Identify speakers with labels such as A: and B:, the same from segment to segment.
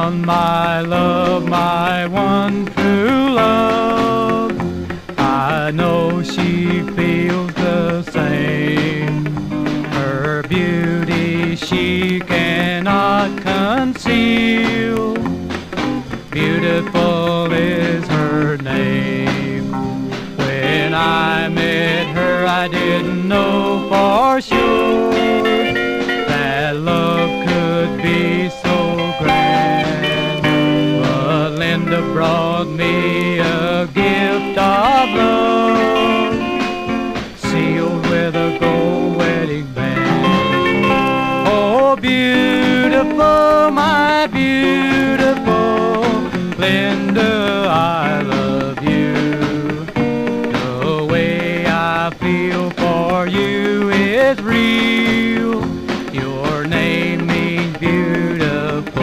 A: found my love, my one true love. I know she feels the same. Her beauty she cannot conceal. Beautiful is her name. When I met her, I didn't know for sure that love could be so grand. But Linda brought me a gift of love, sealed with a gold wedding band. Oh, beautiful, my beautiful Linda, I love you. The way I feel for you is real. Your name means beautiful.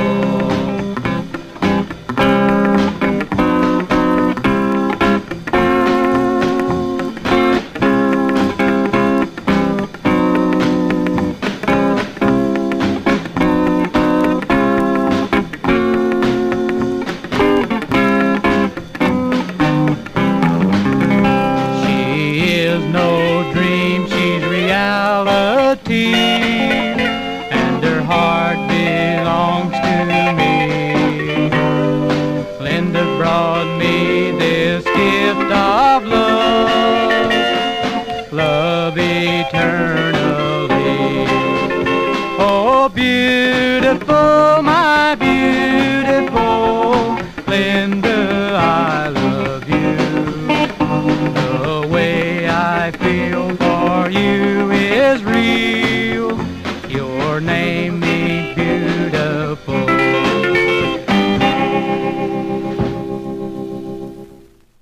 A: No dream, she's reality, and her heart belongs to me. Linda brought me this gift of love, love eternally. Oh, beautiful, my